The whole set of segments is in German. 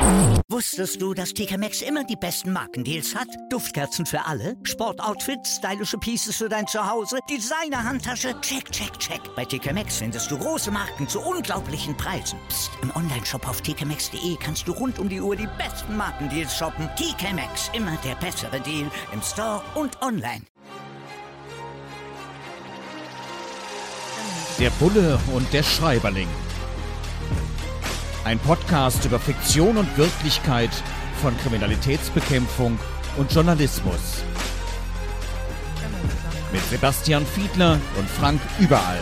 Wusstest du, dass TK Maxx immer die besten Markendeals hat? Duftkerzen für alle, Sportoutfits, stylische Pieces für dein Zuhause, Designer-Handtasche, check, check, check. Bei TK Maxx findest du große Marken zu unglaublichen Preisen. Psst. Im Onlineshop auf tkmaxx.de kannst du rund um die Uhr die besten Markendeals shoppen. TK Maxx, immer der bessere Deal im Store und online. Der Bulle und der Schreiberling. Ein Podcast über Fiktion und Wirklichkeit von Kriminalitätsbekämpfung und Journalismus. Mit Sebastian Fiedler und Frank Überall.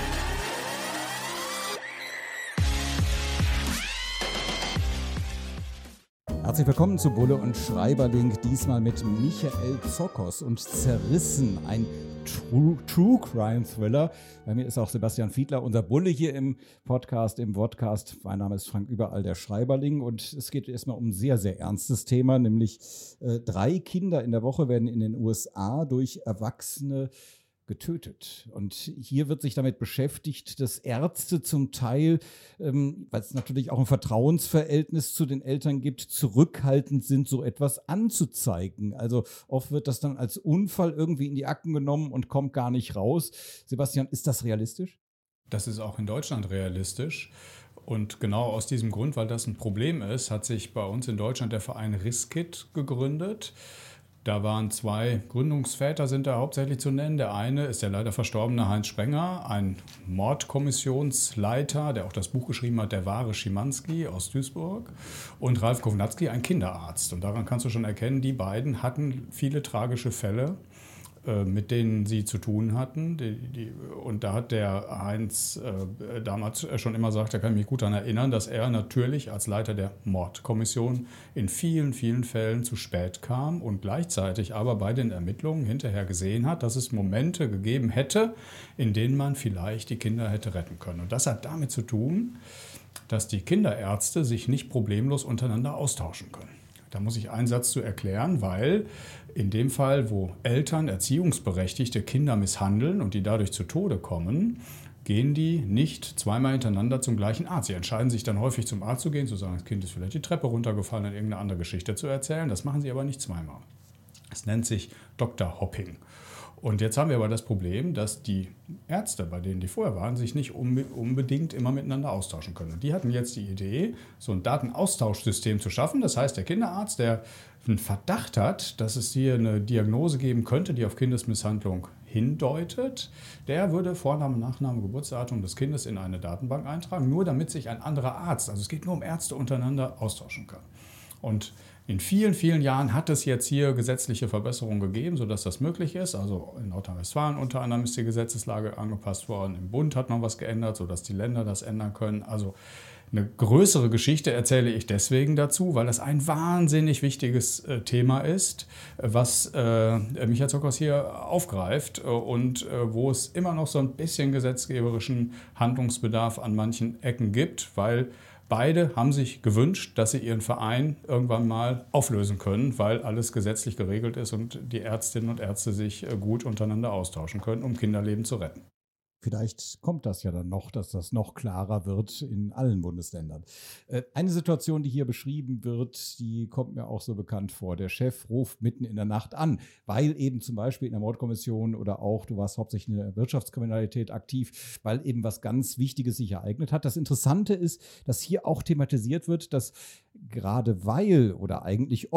Herzlich willkommen zu Bulle und Schreiberling, diesmal mit Michael Zokos und Zerrissen, ein True Crime Thriller. Bei mir ist auch Sebastian Fiedler, unser Bulle hier im Podcast. Mein Name ist Frank Überall, der Schreiberling, und es geht erstmal um ein sehr, sehr ernstes Thema, nämlich 3 Kinder in der Woche werden in den USA durch Erwachsene getötet. Und hier wird sich damit beschäftigt, dass Ärzte zum Teil, weil es natürlich auch ein Vertrauensverhältnis zu den Eltern gibt, zurückhaltend sind, so etwas anzuzeigen. Also oft wird das dann als Unfall irgendwie in die Akten genommen und kommt gar nicht raus. Sebastian, ist das realistisch? Das ist auch in Deutschland realistisch. Und genau aus diesem Grund, weil das ein Problem ist, hat sich bei uns in Deutschland der Verein Riskit gegründet. Da waren 2 Gründungsväter, sind da hauptsächlich zu nennen. Der eine ist der leider verstorbene Heinz Sprenger, ein Mordkommissionsleiter, der auch das Buch geschrieben hat, Der wahre Schimanski aus Duisburg. Und Ralf Kovnatski, ein Kinderarzt. Und daran kannst du schon erkennen, die beiden hatten viele tragische Fälle, mit denen sie zu tun hatten. Und da hat der Heinz damals schon immer gesagt, da kann ich mich gut daran erinnern, dass er natürlich als Leiter der Mordkommission in vielen, vielen Fällen zu spät kam und gleichzeitig aber bei den Ermittlungen hinterher gesehen hat, dass es Momente gegeben hätte, in denen man vielleicht die Kinder hätte retten können. Und das hat damit zu tun, dass die Kinderärzte sich nicht problemlos untereinander austauschen können. Da muss ich einen Satz zu erklären, weil in dem Fall, wo Eltern erziehungsberechtigte Kinder misshandeln und die dadurch zu Tode kommen, gehen die nicht zweimal hintereinander zum gleichen Arzt. Sie entscheiden sich dann häufig zum Arzt zu gehen, zu sagen, das Kind ist vielleicht die Treppe runtergefallen und irgendeine andere Geschichte zu erzählen. Das machen sie aber nicht zweimal. Das nennt sich Dr. Hopping. Und jetzt haben wir aber das Problem, dass die Ärzte, bei denen die vorher waren, sich nicht unbedingt immer miteinander austauschen können. Und die hatten jetzt die Idee, so ein Datenaustauschsystem zu schaffen. Das heißt, der Kinderarzt, der einen Verdacht hat, dass es hier eine Diagnose geben könnte, die auf Kindesmisshandlung hindeutet, der würde Vorname, Nachname, Geburtsdatum des Kindes in eine Datenbank eintragen, nur damit sich ein anderer Arzt, also es geht nur um Ärzte, untereinander austauschen kann. Und in vielen, vielen Jahren hat es jetzt hier gesetzliche Verbesserungen gegeben, sodass das möglich ist. Also in Nordrhein-Westfalen unter anderem ist die Gesetzeslage angepasst worden. Im Bund hat man was geändert, sodass die Länder das ändern können. Also eine größere Geschichte erzähle ich deswegen dazu, weil das ein wahnsinnig wichtiges Thema ist, was Michael Zokos hier aufgreift und wo es immer noch so ein bisschen gesetzgeberischen Handlungsbedarf an manchen Ecken gibt, weil beide haben sich gewünscht, dass sie ihren Verein irgendwann mal auflösen können, weil alles gesetzlich geregelt ist und die Ärztinnen und Ärzte sich gut untereinander austauschen können, um Kinderleben zu retten. Vielleicht kommt das ja dann noch, dass das noch klarer wird in allen Bundesländern. Eine Situation, die hier beschrieben wird, die kommt mir auch so bekannt vor. Der Chef ruft mitten in der Nacht an, weil eben zum Beispiel in der Mordkommission oder auch, du warst hauptsächlich in der Wirtschaftskriminalität aktiv, weil eben was ganz Wichtiges sich ereignet hat. Das Interessante ist, dass hier auch thematisiert wird, dass gerade weil oder eigentlich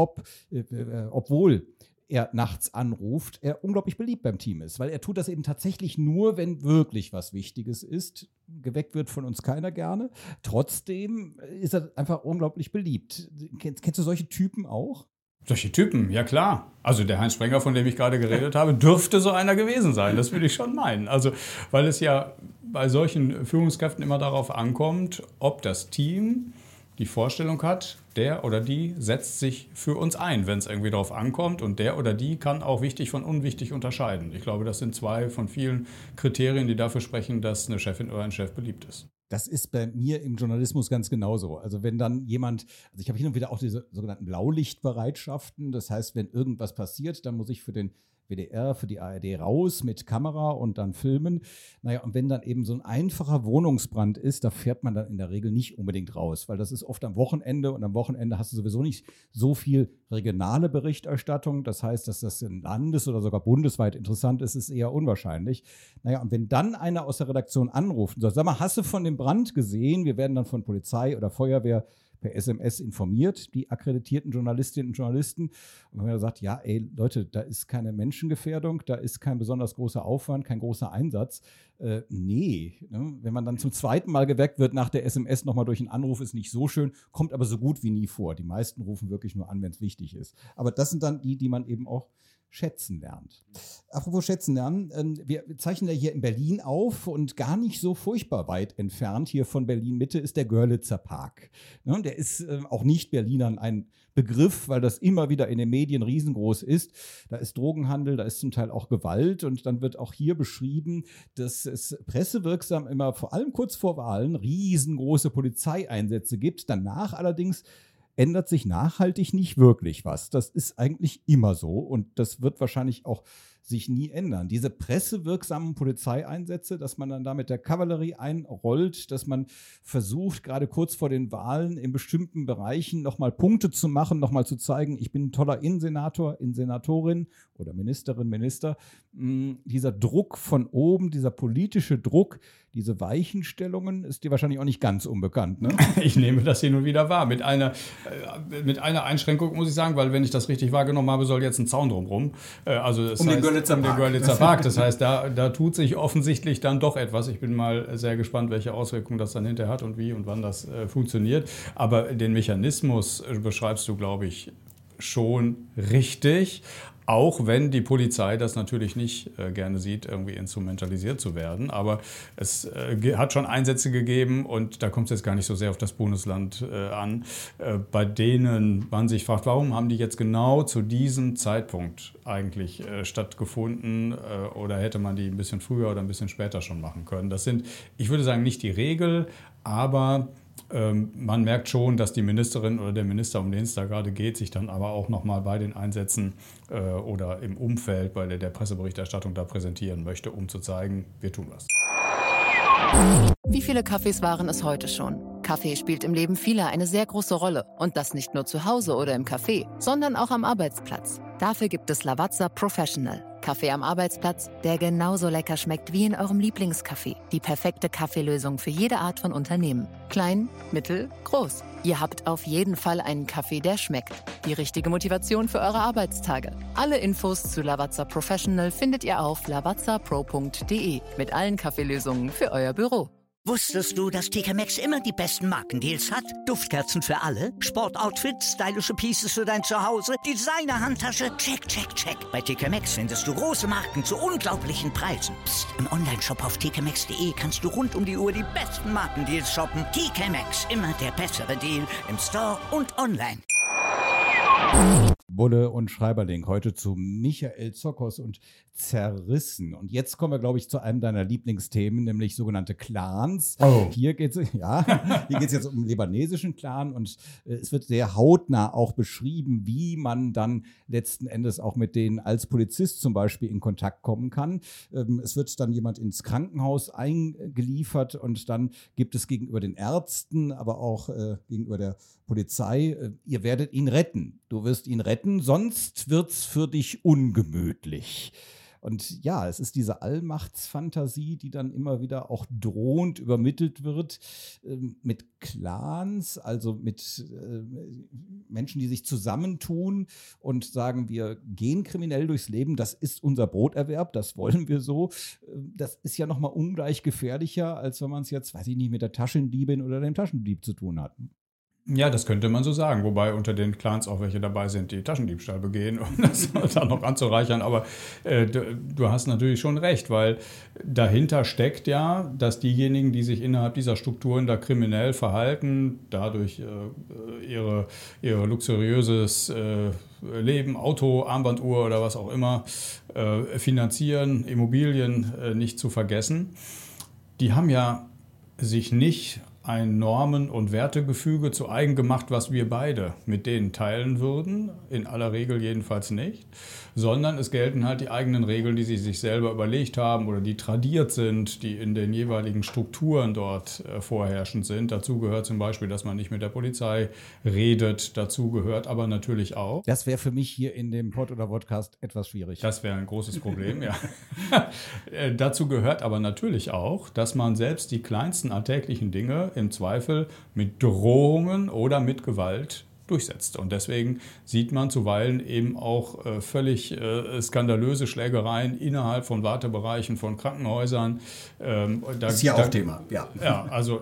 obwohl er nachts anruft, er unglaublich beliebt beim Team ist, weil er tut das eben tatsächlich nur, wenn wirklich was Wichtiges ist. Geweckt wird von uns keiner gerne. Trotzdem ist er einfach unglaublich beliebt. Kennst du solche Typen auch? Solche Typen, ja klar. Also der Heinz Sprenger, von dem ich gerade geredet habe, dürfte so einer gewesen sein. Das würde ich schon meinen. Also weil es ja bei solchen Führungskräften immer darauf ankommt, ob das Team die Vorstellung hat, der oder die setzt sich für uns ein, wenn es irgendwie darauf ankommt. Und der oder die kann auch wichtig von unwichtig unterscheiden. Ich glaube, das sind 2 von vielen Kriterien, die dafür sprechen, dass eine Chefin oder ein Chef beliebt ist. Das ist bei mir im Journalismus ganz genauso. Also wenn dann jemand, also ich habe hin und wieder auch diese sogenannten Blaulichtbereitschaften. Das heißt, wenn irgendwas passiert, dann muss ich für den WDR, für die ARD raus mit Kamera und dann filmen. Naja, und wenn dann eben so ein einfacher Wohnungsbrand ist, da fährt man dann in der Regel nicht unbedingt raus, weil das ist oft am Wochenende und am Wochenende hast du sowieso nicht so viel regionale Berichterstattung. Das heißt, dass das landes- oder sogar bundesweit interessant ist, ist eher unwahrscheinlich. Naja, und wenn dann einer aus der Redaktion anruft und sagt, sag mal, hast du von dem Brand gesehen? Wir werden dann von Polizei oder Feuerwehr per SMS informiert, die akkreditierten Journalistinnen und Journalisten. Und wenn man sagt, ja, ey, Leute, da ist keine Menschengefährdung, da ist kein besonders großer Aufwand, kein großer Einsatz. Nee, ne? Wenn man dann zum zweiten Mal geweckt wird nach der SMS nochmal durch einen Anruf, ist nicht so schön, kommt aber so gut wie nie vor. Die meisten rufen wirklich nur an, wenn es wichtig ist. Aber das sind dann die man eben auch schätzen lernt. Apropos schätzen lernen, wir zeichnen ja hier in Berlin auf und gar nicht so furchtbar weit entfernt hier von Berlin-Mitte ist der Görlitzer Park. Ne, der ist auch nicht Berlinern ein Begriff, weil das immer wieder in den Medien riesengroß ist. Da ist Drogenhandel, da ist zum Teil auch Gewalt und dann wird auch hier beschrieben, dass es pressewirksam immer, vor allem kurz vor Wahlen, riesengroße Polizeieinsätze gibt. Danach allerdings ändert sich nachhaltig nicht wirklich was. Das ist eigentlich immer so und das wird wahrscheinlich auch sich nie ändern. Diese pressewirksamen Polizeieinsätze, dass man dann da mit der Kavallerie einrollt, dass man versucht, gerade kurz vor den Wahlen in bestimmten Bereichen nochmal Punkte zu machen, nochmal zu zeigen, ich bin ein toller Innensenator, Innensenatorin oder Ministerin, Minister. Dieser Druck von oben, dieser politische Druck, diese Weichenstellungen, ist dir wahrscheinlich auch nicht ganz unbekannt, ne? Ich nehme das hin und wieder wahr. Mit einer Einschränkung, muss ich sagen, weil, wenn ich das richtig wahrgenommen habe, soll jetzt ein Zaun drumherum. Also das heißt, den Görlitzer Park. Das heißt, da tut sich offensichtlich dann doch etwas. Ich bin mal sehr gespannt, welche Auswirkungen das dann hinterher hat und wie und wann das funktioniert. Aber den Mechanismus beschreibst du, glaube ich, schon richtig. Auch wenn die Polizei das natürlich nicht gerne sieht, irgendwie instrumentalisiert zu werden. Aber es hat schon Einsätze gegeben und da kommt es jetzt gar nicht so sehr auf das Bundesland an, bei denen man sich fragt, warum haben die jetzt genau zu diesem Zeitpunkt eigentlich stattgefunden oder hätte man die ein bisschen früher oder ein bisschen später schon machen können. Das sind, ich würde sagen, nicht die Regel, aber man merkt schon, dass die Ministerin oder der Minister, um den es da gerade geht, sich dann aber auch nochmal bei den Einsätzen oder im Umfeld bei der Presseberichterstattung da präsentieren möchte, um zu zeigen, wir tun was. Wie viele Kaffees waren es heute schon? Kaffee spielt im Leben vieler eine sehr große Rolle. Und das nicht nur zu Hause oder im Café, sondern auch am Arbeitsplatz. Dafür gibt es Lavazza Professional. Kaffee am Arbeitsplatz, der genauso lecker schmeckt wie in eurem Lieblingscafé. Die perfekte Kaffeelösung für jede Art von Unternehmen. Klein, mittel, groß. Ihr habt auf jeden Fall einen Kaffee, der schmeckt. Die richtige Motivation für eure Arbeitstage. Alle Infos zu Lavazza Professional findet ihr auf lavazzapro.de mit allen Kaffeelösungen für euer Büro. Wusstest du, dass TK Maxx immer die besten Markendeals hat? Duftkerzen für alle, Sportoutfits, stylische Pieces für dein Zuhause, Designer-Handtasche, check, check, check. Bei TK Maxx findest du große Marken zu unglaublichen Preisen. Psst. Im Onlineshop auf tkmaxx.de kannst du rund um die Uhr die besten Markendeals shoppen. TK Maxx, immer der bessere Deal im Store und online. Bulle und Schreiberling, heute zu Michael Zokos und Zerrissen. Und jetzt kommen wir, glaube ich, zu einem deiner Lieblingsthemen, nämlich sogenannte Clans. Oh. Hier geht es jetzt um den libanesischen Clan und es wird sehr hautnah auch beschrieben, wie man dann letzten Endes auch mit denen als Polizist zum Beispiel in Kontakt kommen kann. Es wird dann jemand ins Krankenhaus eingeliefert und dann gibt es gegenüber den Ärzten, aber auch gegenüber der Polizei, ihr werdet ihn retten. Du wirst ihn retten, sonst wird's für dich ungemütlich. Und ja, es ist diese Allmachtsfantasie, die dann immer wieder auch drohend übermittelt wird mit Clans, also mit Menschen, die sich zusammentun und sagen, wir gehen kriminell durchs Leben, das ist unser Broterwerb, das wollen wir so. Das ist ja nochmal ungleich gefährlicher, als wenn man es jetzt, weiß ich nicht, mit der Taschendiebin oder dem Taschendieb zu tun hat. Ja, das könnte man so sagen, wobei unter den Clans auch welche dabei sind, die Taschendiebstahl begehen, um das dann noch anzureichern. Aber du hast natürlich schon recht, weil dahinter steckt ja, dass diejenigen, die sich innerhalb dieser Strukturen da kriminell verhalten, dadurch ihr luxuriöses Leben, Auto, Armbanduhr oder was auch immer finanzieren, Immobilien nicht zu vergessen, die haben ja sich nicht ein Normen- und Wertegefüge zu eigen gemacht, was wir beide mit denen teilen würden, in aller Regel jedenfalls nicht, sondern es gelten halt die eigenen Regeln, die sie sich selber überlegt haben oder die tradiert sind, die in den jeweiligen Strukturen dort vorherrschend sind. Dazu gehört zum Beispiel, dass man nicht mit der Polizei redet, dazu gehört aber natürlich auch. Das wäre für mich hier in dem Pod oder Podcast etwas schwierig. Das wäre ein großes Problem, ja. Dazu gehört aber natürlich auch, dass man selbst die kleinsten alltäglichen Dinge im Zweifel mit Drohungen oder mit Gewalt durchsetzt. Und deswegen sieht man zuweilen eben auch völlig skandalöse Schlägereien innerhalb von Wartebereichen von Krankenhäusern. Ist hier auch Thema, ja. Ja, also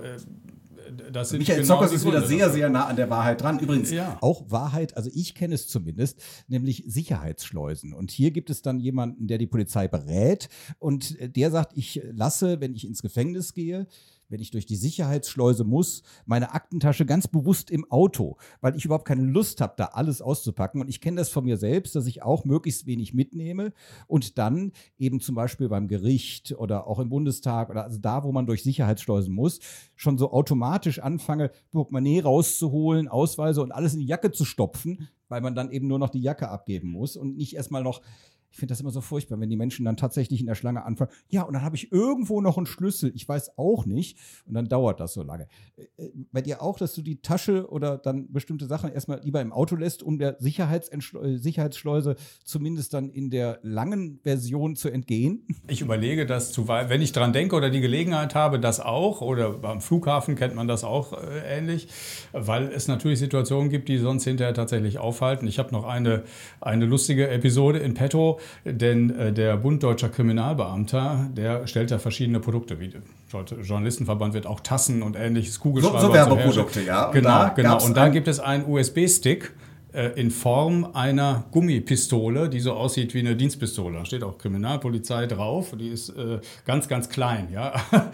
das sind Michael Zockers ist wieder sehr, sehr nah an der Wahrheit dran. Übrigens, auch Wahrheit, also ich kenne es zumindest, nämlich Sicherheitsschleusen. Und hier gibt es dann jemanden, der die Polizei berät und der sagt, ich lasse, wenn ich ins Gefängnis gehe, wenn ich durch die Sicherheitsschleuse muss, meine Aktentasche ganz bewusst im Auto, weil ich überhaupt keine Lust habe, da alles auszupacken. Und ich kenne das von mir selbst, dass ich auch möglichst wenig mitnehme und dann eben zum Beispiel beim Gericht oder auch im Bundestag oder also da, wo man durch Sicherheitsschleusen muss, schon so automatisch anfange, Portemonnaie rauszuholen, Ausweise und alles in die Jacke zu stopfen, weil man dann eben nur noch die Jacke abgeben muss und nicht erstmal noch. Ich finde das immer so furchtbar, wenn die Menschen dann tatsächlich in der Schlange anfangen. Ja, und dann habe ich irgendwo noch einen Schlüssel. Ich weiß auch nicht. Und dann dauert das so lange. Bei dir auch, dass du die Tasche oder dann bestimmte Sachen erstmal lieber im Auto lässt, um der Sicherheitsschleuse zumindest dann in der langen Version zu entgehen? Ich überlege das wenn ich dran denke oder die Gelegenheit habe, das auch. Oder beim Flughafen kennt man das auch ähnlich. Weil es natürlich Situationen gibt, die sonst hinterher tatsächlich aufhalten. Ich habe noch eine lustige Episode in petto. Denn der Bund Deutscher Kriminalbeamter, der stellt ja verschiedene Produkte, wie der Journalistenverband wird auch Tassen und ähnliches, Kugelschreiber. So Werbeprodukte, ja. Genau. Und da gibt es einen USB-Stick in Form einer Gummipistole, die so aussieht wie eine Dienstpistole. Da steht auch Kriminalpolizei drauf. Die ist ganz, ganz klein, ja.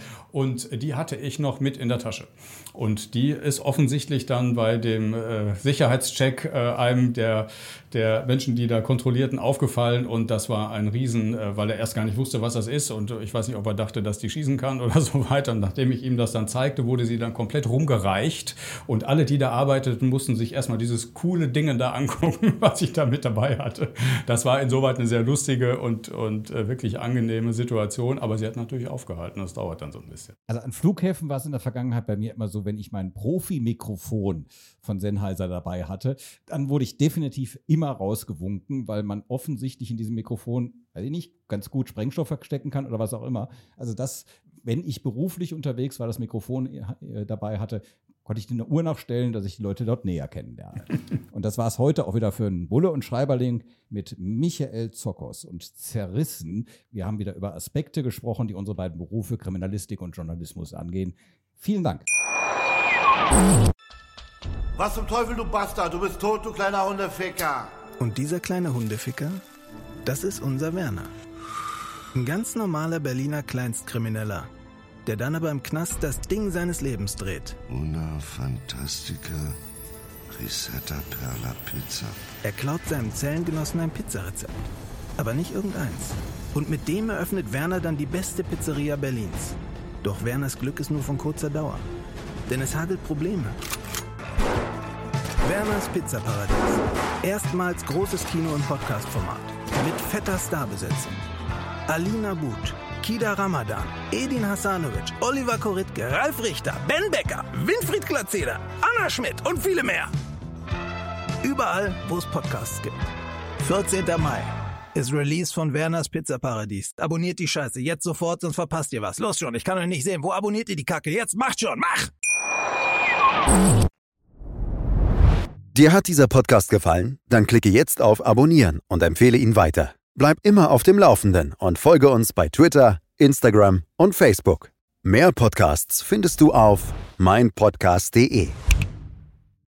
Und die hatte ich noch mit in der Tasche. Und die ist offensichtlich dann bei dem Sicherheitscheck einem der Menschen, die da kontrollierten, aufgefallen. Und das war ein Riesen, weil er erst gar nicht wusste, was das ist. Und ich weiß nicht, ob er dachte, dass die schießen kann oder so weiter. Und nachdem ich ihm das dann zeigte, wurde sie dann komplett rumgereicht. Und alle, die da arbeiteten, mussten sich erstmal dieses coole Ding da angucken, was ich da mit dabei hatte. Das war insoweit eine sehr lustige und wirklich angenehme Situation. Aber sie hat natürlich aufgehalten. Das dauert dann so ein bisschen. Also an Flughäfen war es in der Vergangenheit bei mir immer so, wenn ich mein Profi-Mikrofon von Sennheiser dabei hatte, dann wurde ich definitiv immer rausgewunken, weil man offensichtlich in diesem Mikrofon, weiß ich nicht, ganz gut Sprengstoff verstecken kann oder was auch immer. Also das, wenn ich beruflich unterwegs war, das Mikrofon dabei hatte, konnte ich eine Uhr nachstellen, dass ich die Leute dort näher kennenlerne. Und das war es heute auch wieder für einen Bulle und Schreiberling mit Michael Zockers und Zerrissen. Wir haben wieder über Aspekte gesprochen, die unsere beiden Berufe, Kriminalistik und Journalismus, angehen. Vielen Dank. Was zum Teufel, du Bastard? Du bist tot, du kleiner Hundeficker. Und dieser kleine Hundeficker, das ist unser Werner. Ein ganz normaler Berliner Kleinstkrimineller, der dann aber im Knast das Ding seines Lebens dreht. Una Fantastica Risetta Perla Pizza. Er klaut seinem Zellengenossen ein Pizzarezept. Aber nicht irgendeins. Und mit dem eröffnet Werner dann die beste Pizzeria Berlins. Doch Werners Glück ist nur von kurzer Dauer. Denn es hagelt Probleme. Werners Pizzaparadies. Erstmals großes Kino- und Podcast-Format. Mit fetter Starbesetzung. Alina But, Kida Ramadan, Edin Hasanovic, Oliver Koritke, Ralf Richter, Ben Becker, Winfried Glatzeder, Anna Schmidt und viele mehr. Überall, wo es Podcasts gibt. 14. Mai ist Release von Werners Pizzaparadies. Abonniert die Scheiße jetzt sofort, sonst verpasst ihr was. Los schon, ich kann euch nicht sehen. Wo abonniert ihr die Kacke? Jetzt macht schon, mach! Dir hat dieser Podcast gefallen? Dann klicke jetzt auf Abonnieren und empfehle ihn weiter. Bleib immer auf dem Laufenden und folge uns bei Twitter, Instagram und Facebook. Mehr Podcasts findest du auf meinpodcast.de.